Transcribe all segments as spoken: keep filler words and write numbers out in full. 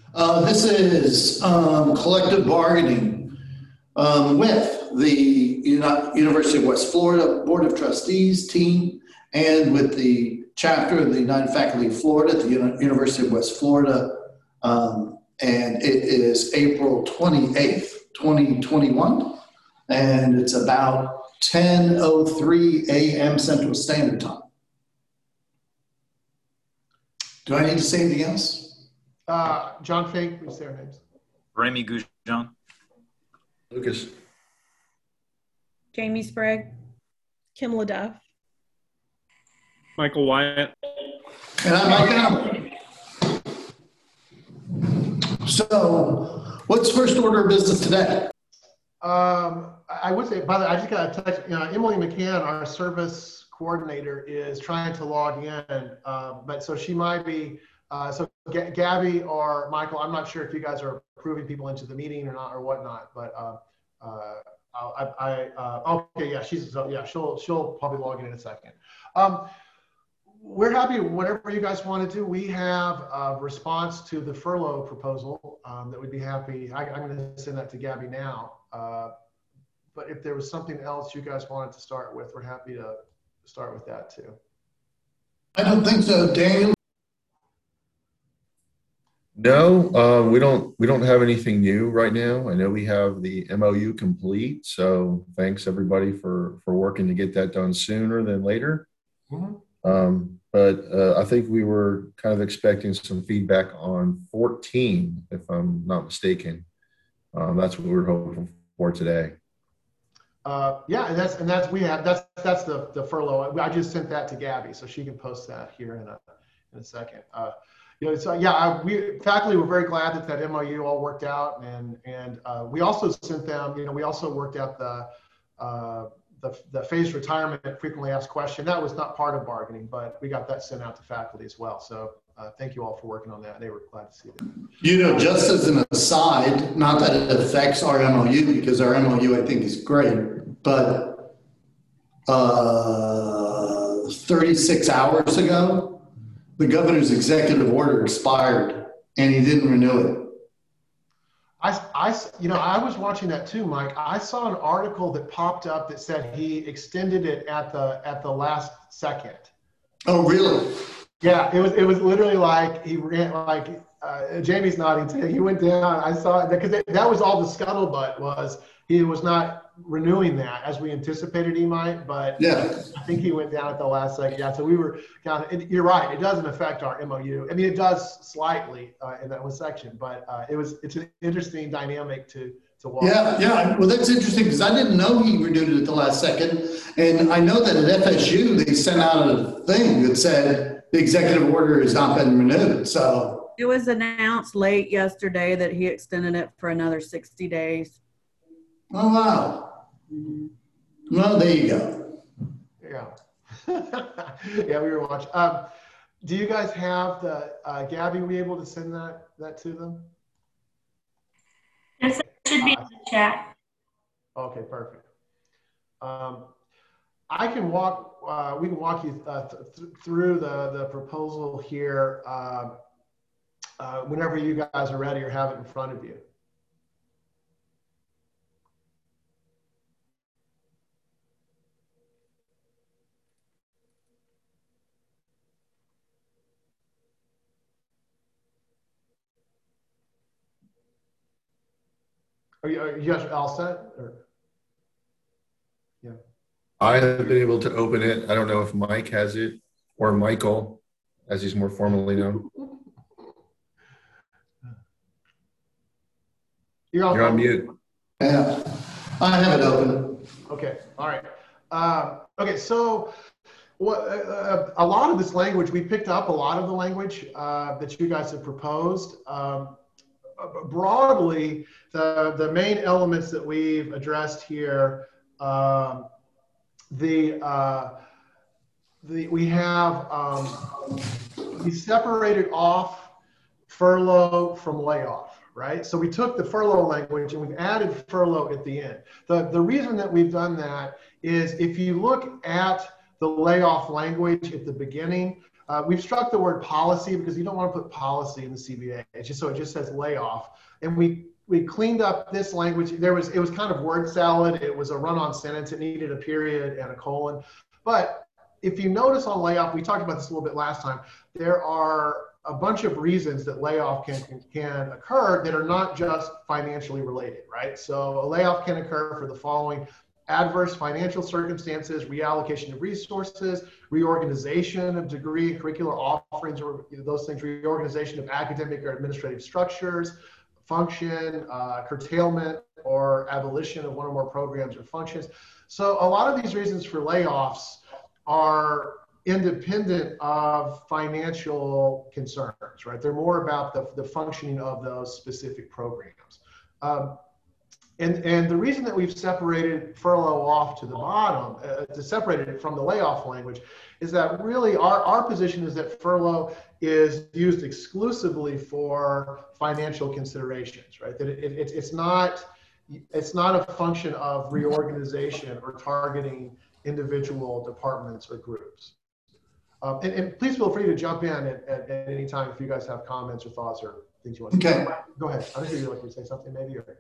Uh, this is um, collective bargaining um, with the Uni- University of West Florida Board of Trustees team and with the chapter of the United Faculty of Florida at the Uni- University of West Florida. Um, and it is April twenty-eighth, twenty twenty-one. And it's about ten oh three a m Central Standard Time. Do I need to say anything else? Uh, John Fake, please say our names. Remy Goujon. Lucas. Jamie Sprague. Kim LaDuff. Michael Wyatt. And I'm Mike Allen. So, what's first order of business today? Um, I would say, by the way, I just got a text, you know, Emily McCann, our service coordinator, is trying to log in, uh, but so she might be, uh, so G Gabby or Michael, I'm not sure if you guys are approving people into the meeting or not or whatnot, but uh, uh, I, I uh, okay, yeah, she's, so yeah, she'll, she'll probably log in in a second. Um, we're happy, whatever you guys want to do. We have a response to the furlough proposal um, that we'd be happy, I, I'm going to send that to Gabby now. Uh, but if there was something else you guys wanted to start with, we're happy to start with that too. I don't think so, Daniel. No, uh, we don't. We don't have anything new right now. I know we have the M O U complete, so thanks everybody for for working to get that done sooner than later. Mm-hmm. Um, but uh, I think we were kind of expecting some feedback on fourteen, if I'm not mistaken. Um, that's what we were hoping for today. Uh, yeah, and that's and that's we have that's that's the the furlough. I just sent that to Gabby, so she can post that here in a in a second. Uh, you know, so yeah, I, we faculty were very glad that that M O U all worked out, and and uh, we also sent them. You know, we also worked out the uh, the the phased retirement frequently asked question. That was not part of bargaining, but we got that sent out to faculty as well. So. Uh, thank you all for working on that. They were glad to see that. You know, just as an aside, not that it affects our M O U because our M O U I think is great, but uh, thirty-six hours ago, the governor's executive order expired and he didn't renew it. I, I, you know, I was watching that too, Mike. I saw an article that popped up that said he extended it at the at the last second. Oh, really? Yeah, it was it was literally like he ran like uh, Jamie's nodding too. He went down. I saw it because that, that was all the scuttlebutt was he was not renewing that as we anticipated he might. But yeah, I think he went down at the last second. Yeah, so we were kind of. You're right. It doesn't affect our M O U. I mean, it does slightly uh, in that one section, but uh, it was it's an interesting dynamic to. to watch. Yeah, yeah. Well, that's interesting because I didn't know he renewed it at the last second, and I know that at F S U they sent out a thing that said. The executive order has not been renewed, so. It was announced late yesterday that he extended it for another sixty days. Oh, wow. Mm-hmm. Well, there you go. Yeah. Yeah, we were watching. Um, do you guys have the, uh, Gabby, were you able to send that, that to them? Yes, it should be in the chat. Okay, perfect. Um, I can walk, uh, we can walk you uh, th through the, the proposal here uh, uh, whenever you guys are ready or have it in front of you. Are you, are you guys all set? Or? Yeah. I have been able to open it. I don't know if Mike has it or Michael, as he's more formally known. You're, all You're on mute. Yeah, I have it open. Okay, all right. Um, okay, so what, uh, a lot of this language, we picked up a lot of the language uh, that you guys have proposed. Um, broadly, the, the main elements that we've addressed here um, The, uh, the we have um, we separated off furlough from layoff, right? So we took the furlough language and we've added furlough at the end. The the reason that we've done that is if you look at the layoff language at the beginning, Uh, we've struck the word policy because you don't want to put policy in the C B A. It's just so it just says layoff. And we we cleaned up this language. There was it was kind of word salad. It was a run-on sentence. It needed a period and a colon. But if you notice on layoff, we talked about this a little bit last time. There are a bunch of reasons that layoff can, can, can occur that are not just financially related, right? So a layoff can occur for the following: adverse financial circumstances, reallocation of resources, reorganization of degree and curricular offerings, or those things, reorganization of academic or administrative structures, function, uh, curtailment, or abolition of one or more programs or functions. So a lot of these reasons for layoffs are independent of financial concerns, right? They're more about the, the functioning of those specific programs. Um, and, and the reason that we've separated furlough off to the bottom, uh, to separate it from the layoff language, is that really our, our position is that furlough is used exclusively for financial considerations, right? That it, it, it's not, it's not a function of reorganization or targeting individual departments or groups. Um, and, and please feel free to jump in at, at, at any time if you guys have comments or thoughts or things you want to Okay. say. Go ahead. I think you'd like to say something maybe. Or...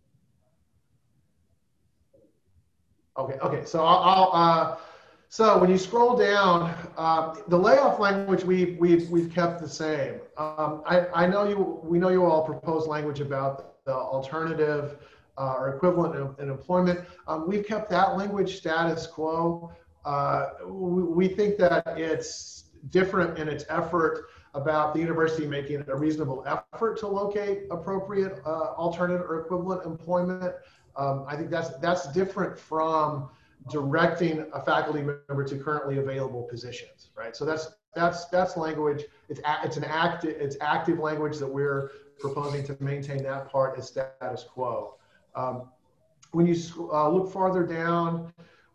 Okay, okay. So I'll, I'll uh, so when you scroll down, um, the layoff language we we've we've kept the same. Um, I I know you we know you all proposed language about the alternative uh, or equivalent in, in employment. Um, we've kept that language status quo. Uh, we, we think that it's different in its effort about the university making a reasonable effort to locate appropriate uh, alternative or equivalent employment. Um, I think that's that's different from directing a faculty member to currently available positions, right? So that's that's that's language. It's a, it's an active it's active language that we're proposing to maintain that part as status quo. Um, when you uh, look farther down,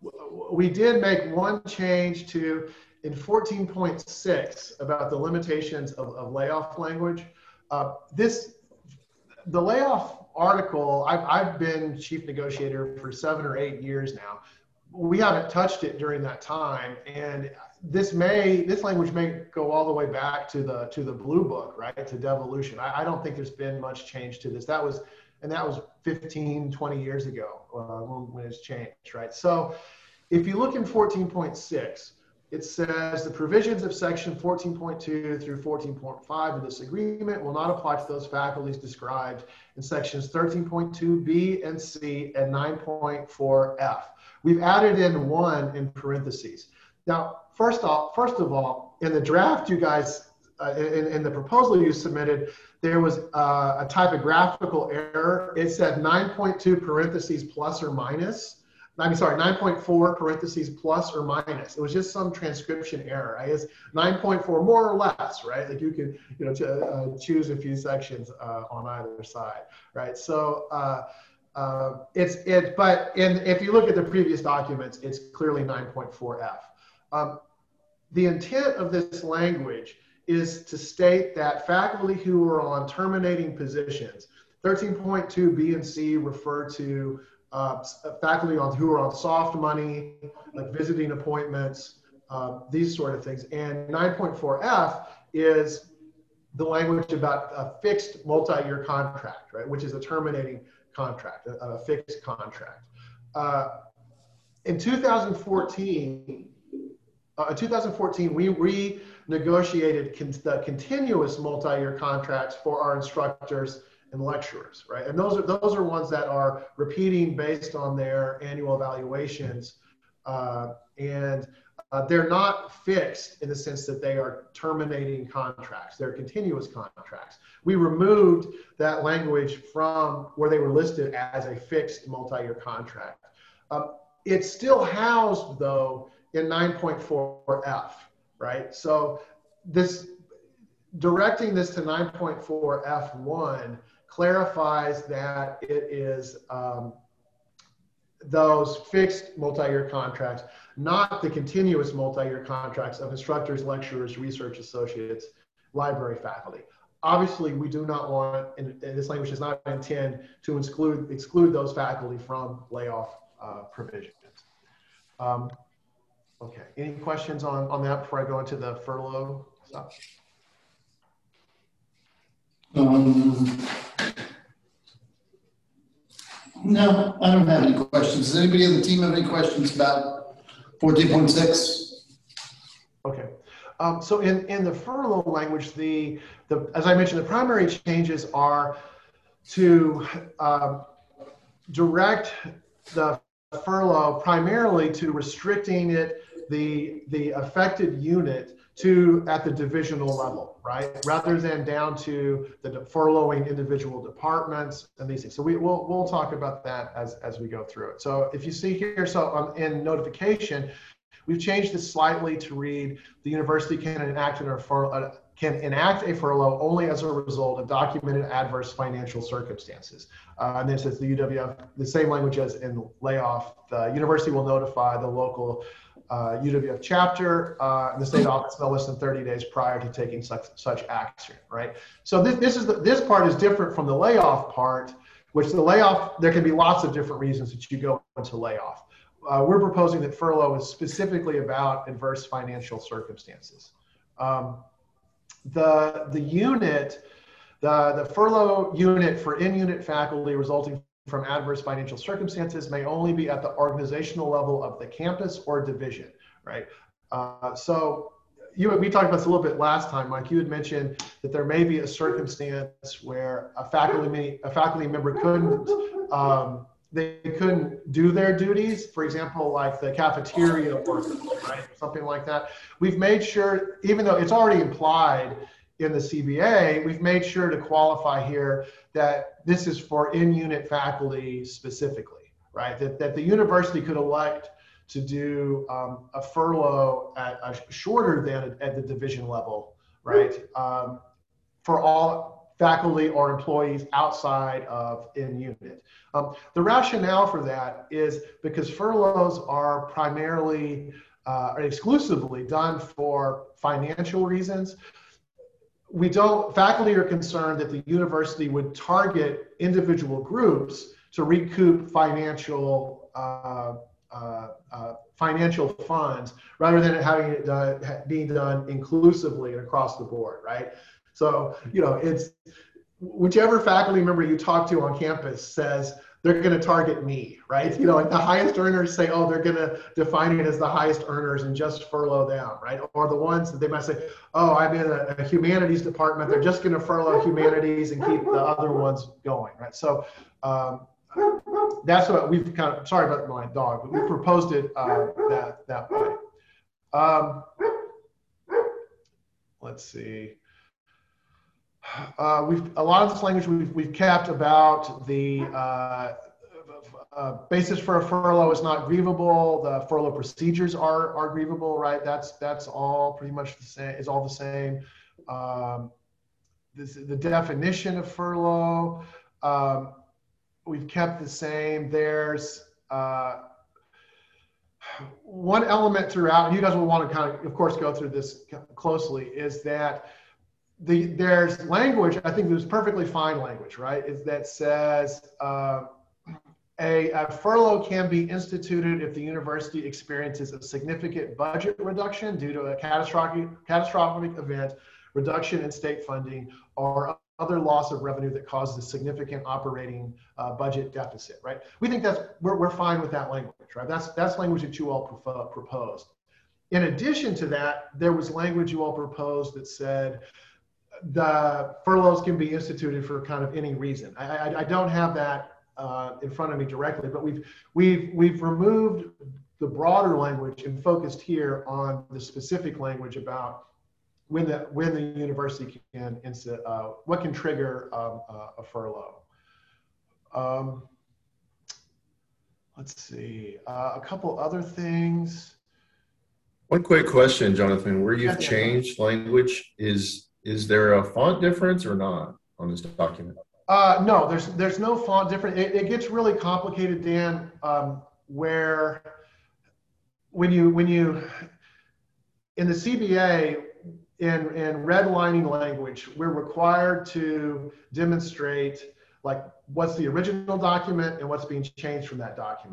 we did make one change to in fourteen point six about the limitations of, of layoff language. Uh, this the layoff article. I've I've been chief negotiator for seven or eight years now. We haven't touched it during that time, and this may this language may go all the way back to the to the blue book, right, to devolution. I, I don't think there's been much change to this. That was and that was fifteen, twenty years ago uh, when, when it's changed, right? So if you look in fourteen point six, it says the provisions of section fourteen point two through fourteen point five of this agreement will not apply to those faculties described in sections thirteen point two B and C and nine point four F. We've added in one in parentheses. Now, first off, first of all, in the draft you guys, uh, in, in the proposal you submitted, there was uh, a typographical error. It said nine point two parentheses plus or minus. I'm sorry, nine point four parentheses plus or minus. It was just some transcription error. I guess nine point four more or less, right? Like you could, you know, to, uh, choose a few sections uh, on either side, right? So uh, uh, it's it, but in if you look at the previous documents, it's clearly nine point four F. Um, the intent of this language is to state that faculty who are on terminating positions, thirteen point two B and C refer to Uh, faculty on who are on soft money, like visiting appointments, uh, these sort of things. And nine point four F is the language about a fixed multi-year contract, right, which is a terminating contract, a, a fixed contract. Uh, in two thousand fourteen, uh, in two thousand fourteen, we renegotiated con the continuous multi-year contracts for our instructors and lecturers, right? And those are those are ones that are repeating based on their annual evaluations, uh, and uh, they're not fixed in the sense that they are terminating contracts. They're continuous contracts. We removed that language from where they were listed as a fixed multi-year contract. Um, it's still housed though in nine point four F, right? So this directing this to nine point four F one clarifies that it is um, those fixed multi-year contracts, not the continuous multi-year contracts of instructors, lecturers, research associates, library faculty. Obviously, we do not want, and, and this language does not intend to exclude, exclude those faculty from layoff uh, provisions. Um, Okay, any questions on, on that before I go into the furlough stuff? Um, no, I don't have any questions. Does anybody on the team have any questions about fourteen point six? Okay. Um, so in, in the furlough language, the, the as I mentioned, the primary changes are to um, direct the furlough primarily to restricting it, the, the affected unit to at the divisional level, right? Rather than down to the furloughing individual departments and these things. So we will we'll talk about that as, as we go through it. So if you see here, so um, in notification, we've changed this slightly to read the university can enact an furlough, uh, can enact a furlough only as a result of documented adverse financial circumstances. Uh, and then it says the U W F, the same language as in layoff, the university will notify the local uh, U W F chapter uh, and the state office no less than thirty days prior to taking such, such action, right? So this, this, is the, this part is different from the layoff part, which the layoff, there can be lots of different reasons that you go into layoff. Uh, we're proposing that furlough is specifically about adverse financial circumstances. Um, the, the unit, the, the furlough unit for in-unit faculty resulting from adverse financial circumstances may only be at the organizational level of the campus or division, right? Uh, so you, we talked about this a little bit last time, Mike. You had mentioned that there may be a circumstance where a faculty, a faculty member couldn't, um, they couldn't do their duties, for example, like the cafeteria worker, right? Something like that. We've made sure, even though it's already implied in the C B A, we've made sure to qualify here that this is for in-unit faculty specifically, right? That, that the university could elect to do um, a furlough at a shorter than at the division level, right? Um, for all faculty or employees outside of in-unit. Um, the rationale for that is because furloughs are primarily uh, or exclusively done for financial reasons. We don't, faculty are concerned that the university would target individual groups to recoup financial uh, uh, uh, financial funds rather than having it done, being done inclusively and across the board, right? So, you know, it's whichever faculty member you talk to on campus says they're going to target me, right? You know, like the highest earners say, oh, they're going to define it as the highest earners and just furlough them, right? Or the ones that they might say, oh, I'm in a, a humanities department. They're just going to furlough humanities and keep the other ones going, right? So um, that's what we've kind of, sorry about my dog, but we proposed it uh, that, that way. Um, let's see. Uh, we've a lot of this language we've, we've kept about the uh, uh, basis for a furlough is not grievable. The furlough procedures are are grievable, right? That's that's all pretty much the same. Is all the same. Um, this, the definition of furlough um, we've kept the same. There's uh, one element throughout, and you guys will want to kind of, of course, go through this closely. Is that The, there's language, I think there's perfectly fine language, right? Is that says uh, a, a furlough can be instituted if the university experiences a significant budget reduction due to a catastrophic, catastrophic event, reduction in state funding, or other loss of revenue that causes a significant operating uh, budget deficit, right? We think that's, we're, we're fine with that language, right? That's, that's language that you all propo- proposed. In addition to that, there was language you all proposed that said, the furloughs can be instituted for kind of any reason. I, I, I don't have that uh, in front of me directly, but we've we've we've removed the broader language and focused here on the specific language about when the when the university can insta, uh, what can trigger um, uh, a furlough. Um, let's see, uh, a couple other things. One quick question, Jonathan. Where you've Yeah, yeah. changed language, is is there a font difference or not on this document? Uh, no, there's there's no font difference. It, it gets really complicated, Dan, um, where when you when you in the C B A in in redlining language, we're required to demonstrate like what's the original document and what's being changed from that document.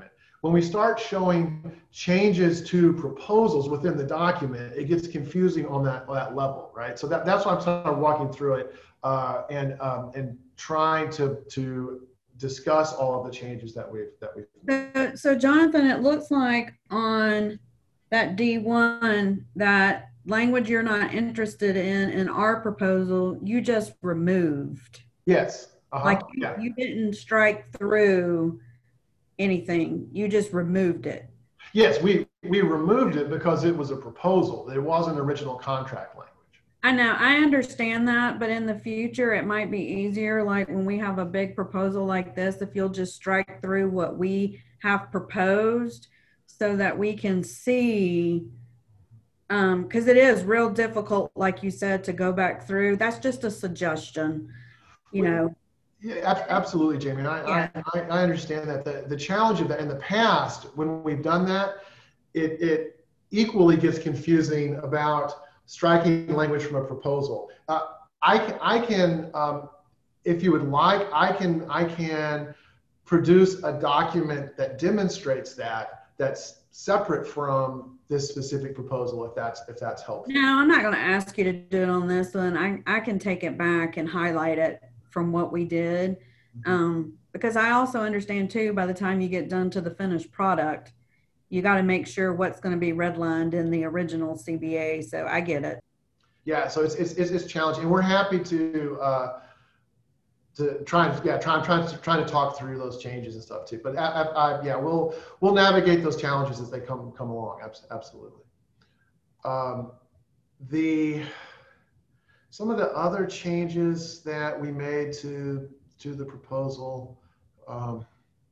when we start showing changes to proposals within the document, it gets confusing on that, on that level, right? So that, that's why I'm sort of walking through it uh, and um, and trying to to discuss all of the changes that we've that we've made. So, so Jonathan, it looks like on that D one, that language you're not interested in in our proposal, you just removed. Yes. Uh-huh. Like you, yeah. you didn't strike through anything, you just removed it. Yes, we we removed it because it was a proposal. It wasn't original contract language. I know, I understand that, but in the future it might be easier, like when we have a big proposal like this, if you'll just strike through what we have proposed so that we can see, um because it is real difficult, like you said, to go back through. That's just a suggestion, you know. Yeah, absolutely, Jamie. I, yeah. I, I understand that. The, the challenge of that in the past, when we've done that, it, it equally gets confusing about striking language from a proposal. Uh, I can, I can um, if you would like, I can, I can produce a document that demonstrates that, that's separate from this specific proposal, if that's, if that's helpful. No, I'm not going to ask you to do it on this one. I, I can take it back and highlight it from what we did, um, because I also understand too, by the time you get done to the finished product, you got to make sure what's going to be redlined in the original C B A. So I get it. Yeah, so it's it's it's challenging, and we're happy to uh, to try and yeah try trying to trying to talk through those changes and stuff too. But I, I, I, yeah, we'll we'll navigate those challenges as they come come along. Absolutely. Um, the Some of the other changes that we made to to the proposal, um,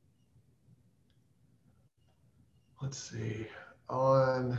let's see, on,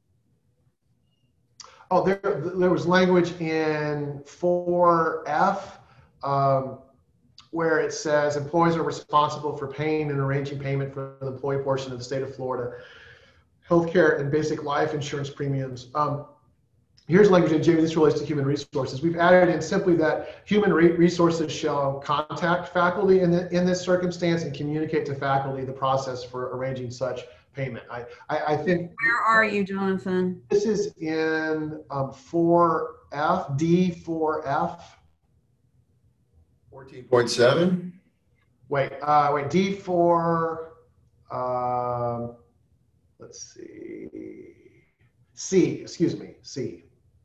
oh, there, there was language in four F um, where it says employees are responsible for paying and arranging payment for the employee portion of the state of Florida healthcare and basic life insurance premiums. Um, Here's language, and Jamie, this relates to human resources. We've added in simply that human re resources shall contact faculty in, the, in this circumstance and communicate to faculty the process for arranging such payment. I, I, I think. Where are you, Jonathan? This is in um, four F, D four F. fourteen point seven? Wait, uh, wait, D four, um, let's see, C, excuse me, C.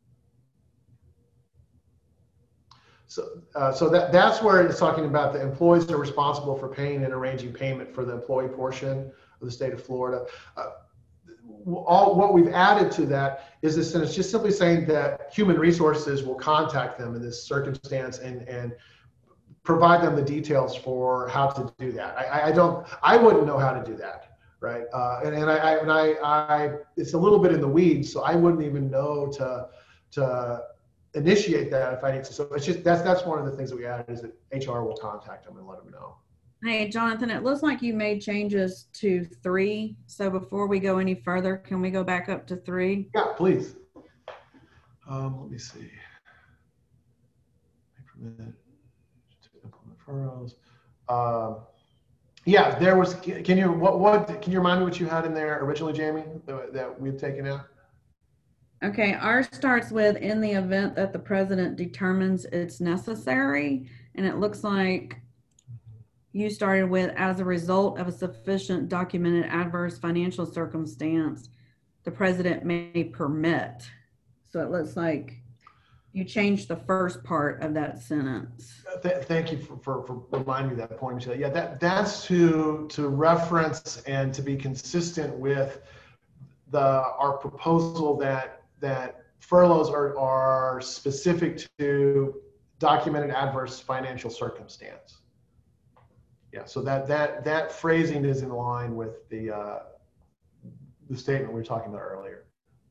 So, uh, so that, that's where it's talking about the employees are responsible for paying and arranging payment for the employee portion of the state of Florida. Uh, all what we've added to that is this sentence just simply saying that human resources will contact them in this circumstance and, and provide them the details for how to do that. I, I don't, I wouldn't know how to do that, right? Uh, and, and I, I, and I, I, it's a little bit in the weeds, so I wouldn't even know to, to initiate that if I need to. So it's just, that's, that's one of the things that we added is that H R will contact them and let them know. Hey, Jonathan, it looks like you made changes to three. So before we go any further, can we go back up to three? Yeah, please. Um, let me see. Permit to implement furloughs. Um, yeah, there was, can you, what, what, can you remind me what you had in there originally, Jamie, that, that we've taken out? Okay, ours starts with in the event that the president determines it's necessary. And it looks like you started with as a result of a sufficient documented adverse financial circumstance, the president may permit. So it looks like you changed the first part of that sentence. Th thank you for, for, for reminding me that point, Michelle. Yeah, that, that's to, to reference and to be consistent with the, our proposal that, that furloughs are, are specific to documented adverse financial circumstance. Yeah, so that, that, that phrasing is in line with the, uh, the statement we were talking about earlier.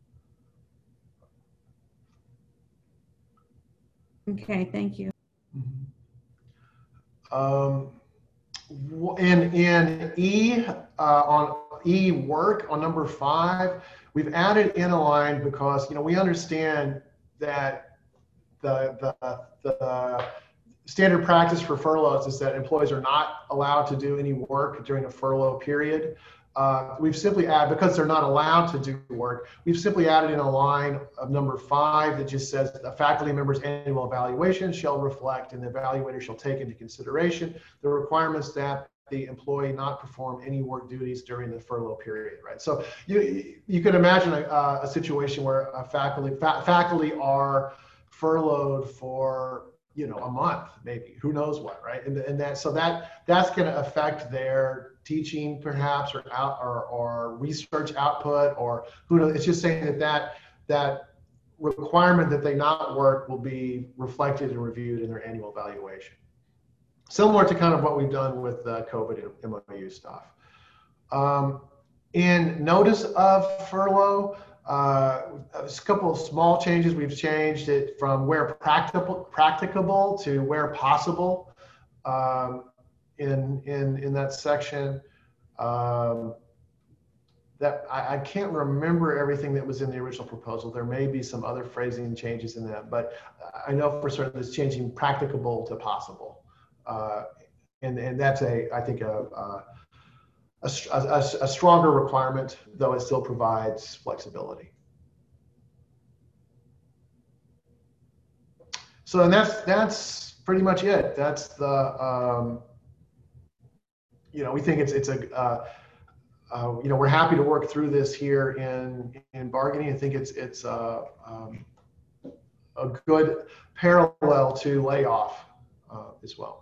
Okay, thank you. Mm-hmm. um, in, in E, uh, on E work, on number five, we've added in a line because, you know, we understand that the, the, the standard practice for furloughs is that employees are not allowed to do any work during a furlough period. uh, we've simply added, because they're not allowed to do work, we've simply added in a line of number five that just says the faculty member's annual evaluation shall reflect and the evaluator shall take into consideration the requirements that the employee not perform any work duties during the furlough period, right? So you you can imagine a, a situation where a faculty fa faculty are furloughed for, you know, a month, maybe, who knows what, right? And, and that, so that that's going to affect their teaching perhaps, or out or, or research output, or who knows. It's just saying that that that requirement that they not work will be reflected and reviewed in their annual evaluation. Similar to kind of what we've done with the COVID and M O U stuff. Um, in notice of furlough, uh, a couple of small changes. We've changed it from where practicable, practicable to where possible um, in, in, in that section. Um, that I, I can't remember everything that was in the original proposal. There may be some other phrasing changes in that, but I know for certain it's changing practicable to possible. Uh, and, and that's a, I think, a, a, a, a, a stronger requirement, though it still provides flexibility. So, and that's, that's pretty much it. That's the, um, you know, we think it's, it's a, uh, uh, you know, we're happy to work through this here in, in bargaining. I think it's, it's uh, um, a good parallel to layoff uh, as well.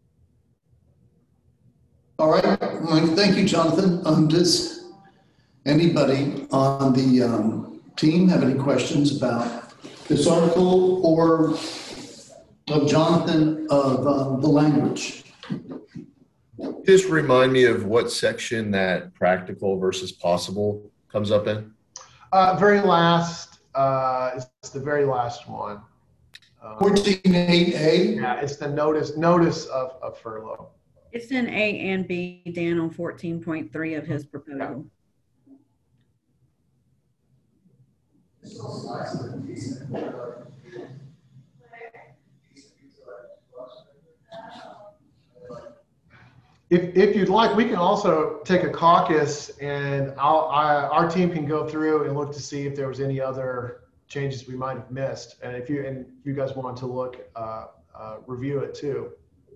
All right, well, thank you, Jonathan. Um, does anybody on the um, team have any questions about this article or of Jonathan of um, the language? Just remind me of what section that practical versus possible comes up in. Uh, very last, uh, it's the very last one. Um, fourteen eight A? Yeah, it's the notice, notice of, of furlough. It's in A and B, Dan, on fourteen point three of his proposal. If, if you'd like, we can also take a caucus, and I'll, I, our team can go through and look to see if there was any other changes we might have missed. And if you and if you guys want to look, uh, uh, review it too.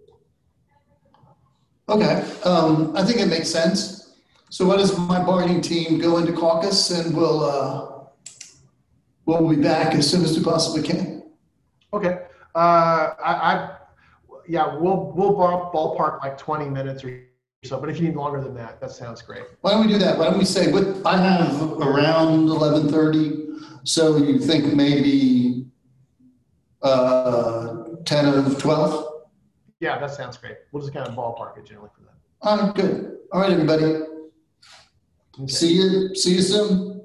Okay, um, I think it makes sense. So what does my bargaining team go into caucus, and we'll uh, we'll be back as soon as we possibly can. Okay, uh, I, I yeah, we'll we'll ball, ballpark like twenty minutes or so. But if you need longer than that, that sounds great. Why don't we do that? Why don't we say, what I have around eleven thirty, so you think maybe uh, ten of twelve? Yeah, that sounds great. We'll just kind of ballpark it generally for that. All right, good. All right, everybody. Okay. See you. See you soon.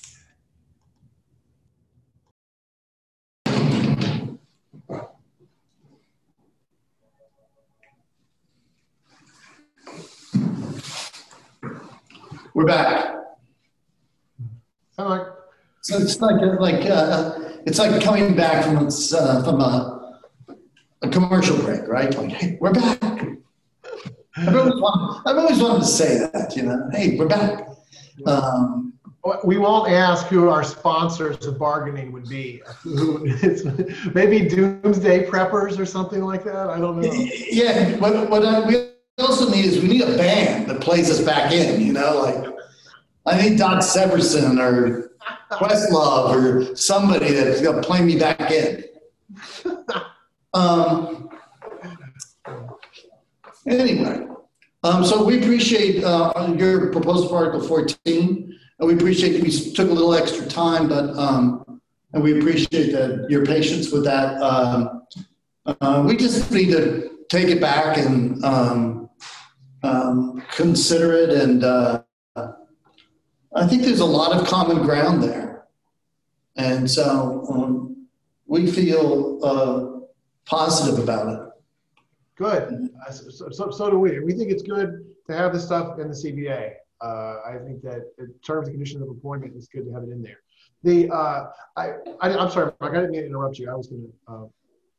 We're back. All right. So it's like like uh, it's like coming back from uh, from a. a commercial break, right? Like, hey, we're back. I've always, wanted, I've always wanted to say that, you know, hey, we're back. Um, we won't ask who our sponsors of bargaining would be. Maybe Doomsday Preppers or something like that. I don't know. Yeah, what, what I, we also need is we need a band that plays us back in, you know, like I need Doc Severson or Questlove or somebody that's going to play me back in. Um, anyway, um, so we appreciate uh, your proposal for Article fourteen. And we appreciate we took a little extra time, but um, and we appreciate that your patience with that. Um, uh, we just need to take it back and um, um, consider it, and uh, I think there's a lot of common ground there, and so um, we feel. Uh, positive about it. Good. Uh, so, so, so do we. We think it's good to have this stuff in the C B A. Uh, I think that in terms and conditions of employment, it's good to have it in there. The uh, I, I I'm sorry, Mark, I didn't mean to interrupt you. I was going to. Uh,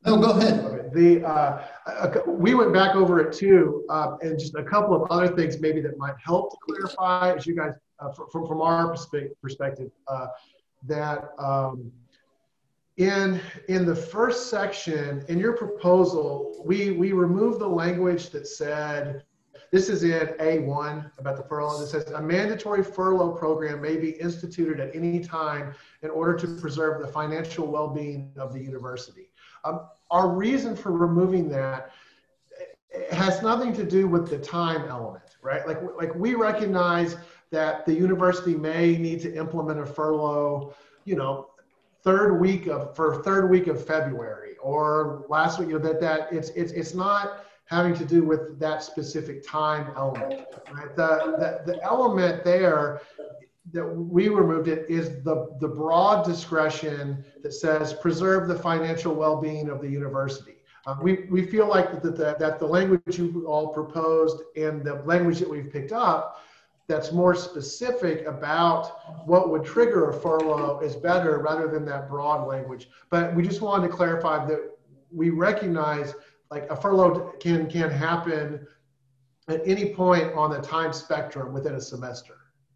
No, go ahead. Okay. The uh, a, we went back over it too, uh, and just a couple of other things maybe that might help to clarify, as you guys, uh, from from our perspe perspective, uh, that um, in in the first section in your proposal, we we removed the language that said. This is in A one about the furlough. It says a mandatory furlough program may be instituted at any time in order to preserve the financial well-being of the university. Um, our reason for removing that has nothing to do with the time element, right? Like, like we recognize that the university may need to implement a furlough, you know, third week of for third week of February or last week. You know that that it's it's it's not having to do with that specific time element, right? The, the, the element there that we removed it is the, the broad discretion that says preserve the financial well-being of the university. Uh, we, we feel like that the, that the language you all proposed and the language that we've picked up that's more specific about what would trigger a furlough is better rather than that broad language. But we just wanted to clarify that we recognize like a furlough can can happen at any point on the time spectrum within a semester.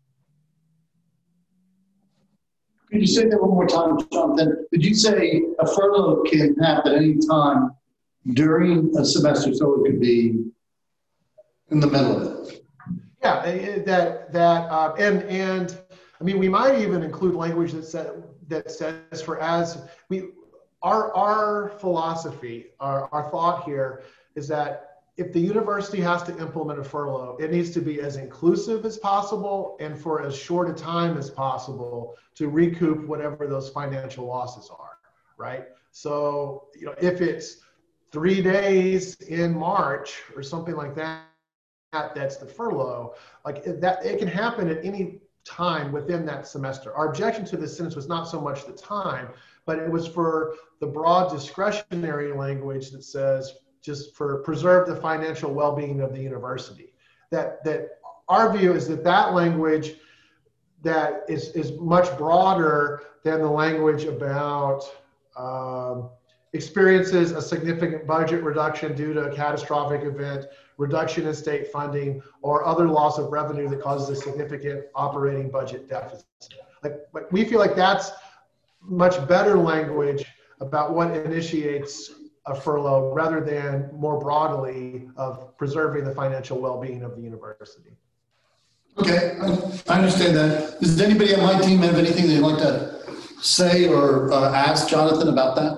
Could you say that one more time, Jonathan? Did you say a furlough can happen any time during a semester, so it could be in the middle of it? Yeah, that that uh, and and I mean we might even include language that said that says for as we. Our, our philosophy, our, our thought here is that if the university has to implement a furlough, it needs to be as inclusive as possible and for as short a time as possible to recoup whatever those financial losses are, right? So, you know, if it's three days in March or something like that, that's the furlough, like that, it can happen at any time within that semester. Our objection to this sentence was not so much the time, but it was for the broad discretionary language that says just for preserve the financial well-being of the university. That that our view is that that language that is is much broader than the language about um, experiences a significant budget reduction due to a catastrophic event, reduction in state funding, or other loss of revenue that causes a significant operating budget deficit. Like, like we feel like that's much better language about what initiates a furlough rather than more broadly of preserving the financial well-being of the university. Okay, I, I understand that. Does anybody on my team have anything they'd like to say or uh, ask Jonathan about that?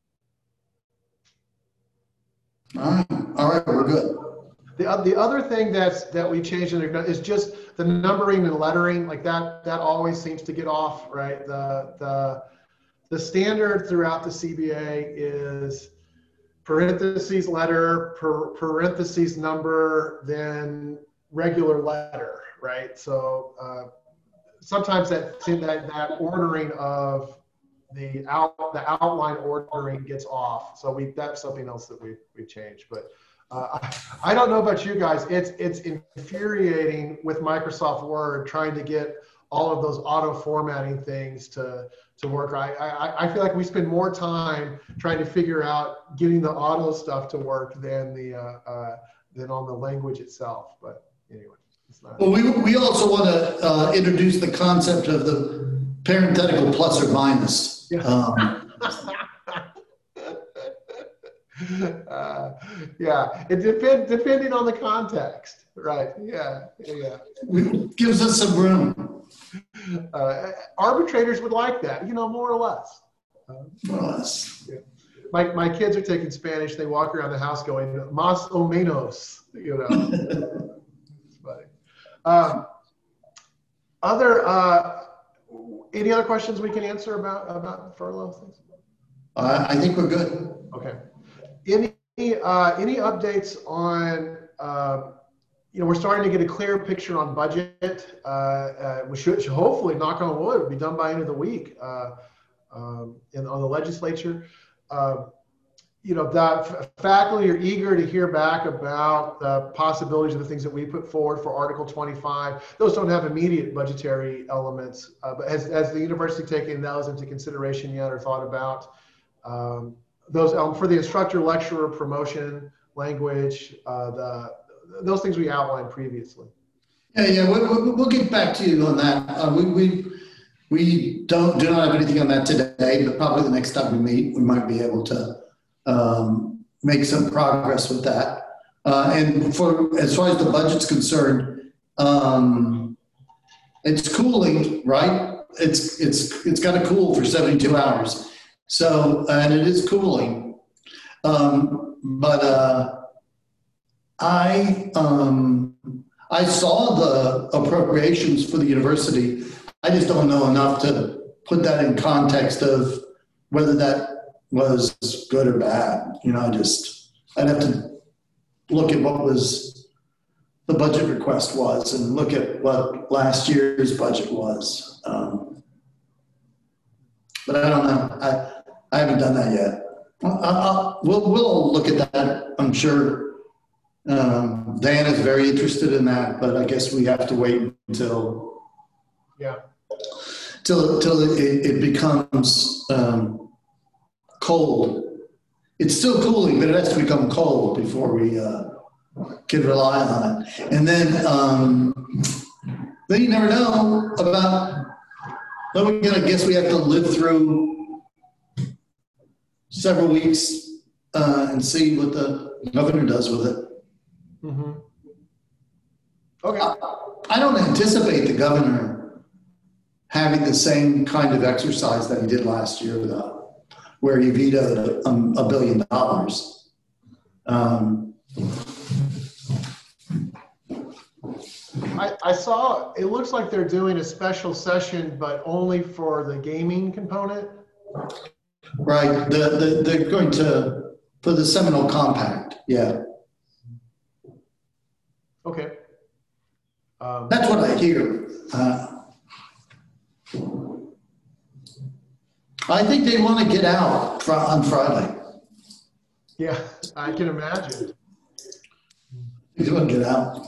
All right, all right, we're good. The, the other thing that's that we changed in the, is just the numbering and lettering. Like that that always seems to get off, right? The the the standard throughout the C B A is parentheses letter, per, parentheses number, then regular letter, right? So uh, sometimes that that that ordering of the out the outline ordering gets off. So we that's something else that we we changed, but. Uh, I, I don't know about you guys. It's it's infuriating with Microsoft Word trying to get all of those auto formatting things to to work. I, I I feel like we spend more time trying to figure out getting the auto stuff to work than the uh, uh, than on the language itself. But anyway, it's not. Well, we we also want to uh, introduce the concept of the parenthetical plus or minus. Yeah. Um, Uh, yeah, it depends depending on the context, right? Yeah, yeah. it gives us some room. Uh, arbitrators would like that, you know, more or less. Uh, More or less. yeah. My my kids are taking Spanish. They walk around the house going "más o menos," you know. It's funny. Um, other uh, any other questions we can answer about about furlough things? Uh, I think we're good. Okay. Any uh, any updates on, uh, you know, we're starting to get a clear picture on budget. Uh, uh, we should, should hopefully, knock on wood, be done by end of the week uh, um, in, on the legislature. Uh, you know, the faculty are eager to hear back about the possibilities of the things that we put forward for Article twenty-five. Those don't have immediate budgetary elements, uh, but has, has the university taken those into consideration yet or thought about? Um, those um, for the instructor lecturer promotion language, uh, the those things we outlined previously. Yeah, yeah, we'll, we'll get back to you on that. Uh, we, we, we don't, do not have anything on that today, but probably the next time we meet, we might be able to um, make some progress with that. Uh, and for, as far as the budget's concerned, um, it's cooling, right? It's, it's, it's got to cool for seventy-two hours. So, and it is cooling. Um, but uh, I, um, I saw the appropriations for the university. I just don't know enough to put that in context of whether that was good or bad. You know, I just, I'd have to look at what was the budget request was and look at what last year's budget was. Um, but I don't know. I, I haven't done that yet. I, I, we'll, we'll look at that, I'm sure. Um, Dan is very interested in that, but I guess we have to wait until, yeah, till, till it, it becomes um, cold. It's still cooling, but it has to become cold before we uh, can rely on it. And then, um, then you never know about, then we're gonna guess we have to live through several weeks uh, and see what the governor does with it. Mm-hmm. Okay. I, I don't anticipate the governor having the same kind of exercise that he did last year, though, where he vetoed a, um, a billion dollars. Um, I, I saw, it looks like they're doing a special session, but only for the gaming component. right. The, the, they're going to, for the Seminole Compact. Yeah. Okay. Um, That's what I hear. Uh, I think they want to get out fr- on Friday. yeah, I can imagine. They want to get out.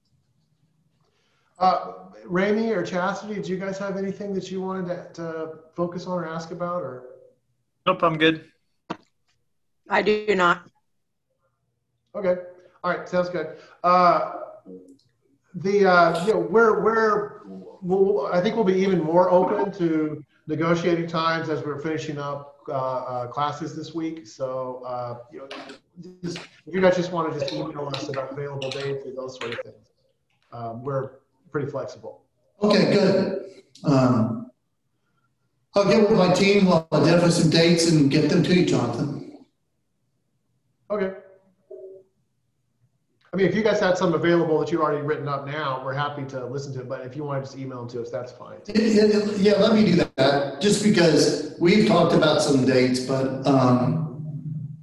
Uh, Ramey or Chastity, did you guys have anything that you wanted to, to focus on or ask about? Or Nope, I'm good. I do not. okay, all right, sounds good. Uh, the uh, you know we're we're we'll, I think we'll be even more open to negotiating times as we're finishing up uh, uh, classes this week. So uh, you know, just, if you guys just want to just email us about available dates and those sort of things, um, we're pretty flexible. Okay, good. Um, I'll get with my team, I'll identify some dates and get them to you, Jonathan. Okay. I mean, if you guys had some available that you've already written up now, we're happy to listen to it. But if you want to just email them to us, that's fine. Yeah, yeah, let me do that, just because we've talked about some dates, but um,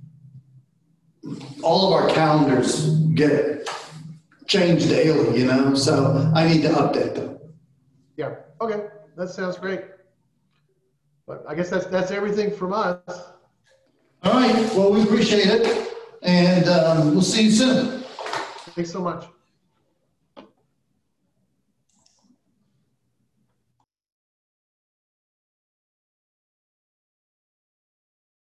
all of our calendars get changed daily, you know, so I need to update them. Yeah. Okay. That sounds great. But I guess that's that's everything from us. All right, well, we appreciate it, and um, we'll see you soon. Thanks so much.